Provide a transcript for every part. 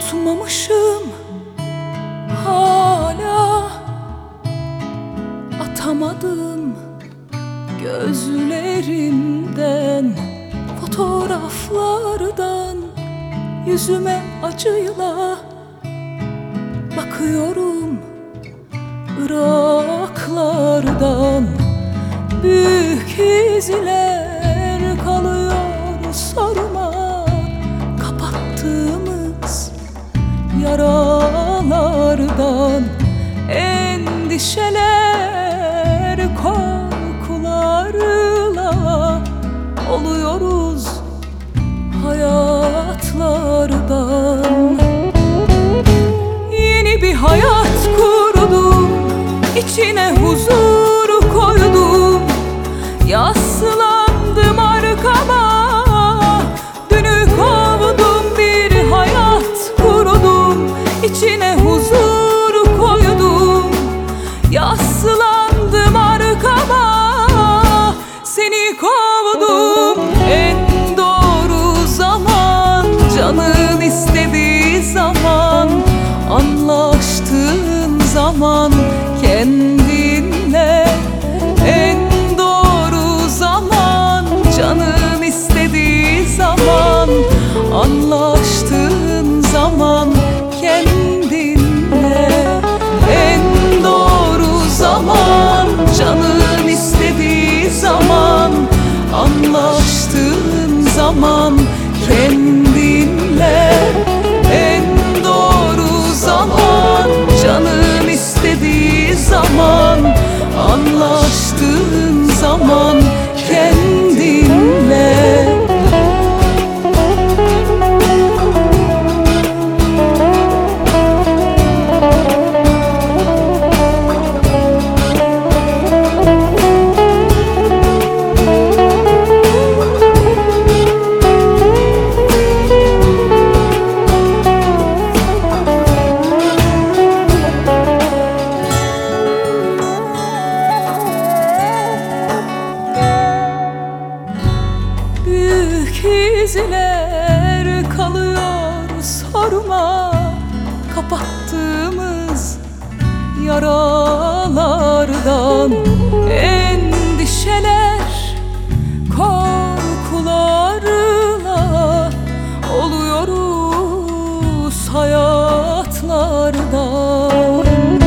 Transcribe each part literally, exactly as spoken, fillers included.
Unutmamışım hala, atamadım gözlerimden, fotoğraflardan yüzüme acıyla bakıyorum. Iraklardan büyük izler kalıyor sorma, kapattığımız yaralardan. Endişeler, korkularla oluyoruz hayatlardan. Yeni bir hayat kurdum, içine huzur koydum. Yaslandım arkama, dünü kovdum. Bir hayat kurdum, içine huzur koydum. Yaslandım arkama, seni kovdum. En doğru zaman, canın istediği zaman, anlaştığın zaman kendinle. En doğru zaman, canın istediği zaman, anlaştığın zaman kendinle. En doğru zaman, canın istediği zaman, anlaştığın zaman kendinle. En doğru zaman, canın istediği zaman, anlaştığın zaman kendinle. İzler kalıyor sorma, kapattığımız yaralardan. Endişeler, korkularla oluyoruz hayatlardan.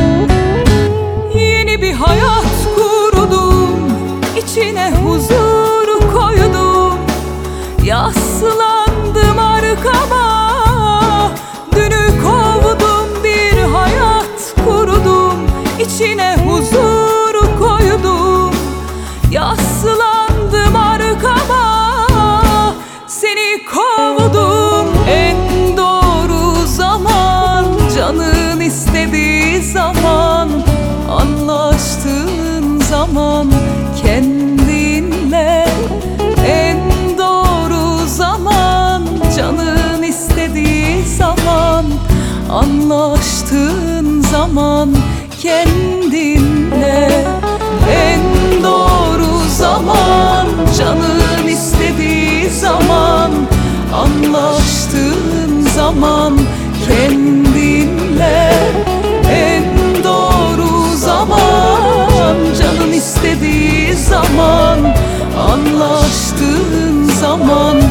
Yeni bir hayat kurdum, içine huzur koydum. Yaslandım arkama, dünü kovdum. Bir hayat kurdum, içine huzur koydum. Yaslandım arkama, seni kovdum. En doğru zaman, canın istediği zaman, anlaştığın zaman kendinle. En canın istediği zaman, anlaştığın zaman kendinle. En doğru zaman, canın istediği zaman, anlaştığın zaman kendinle. En doğru zaman, canın istediği zaman, anlaştığın zaman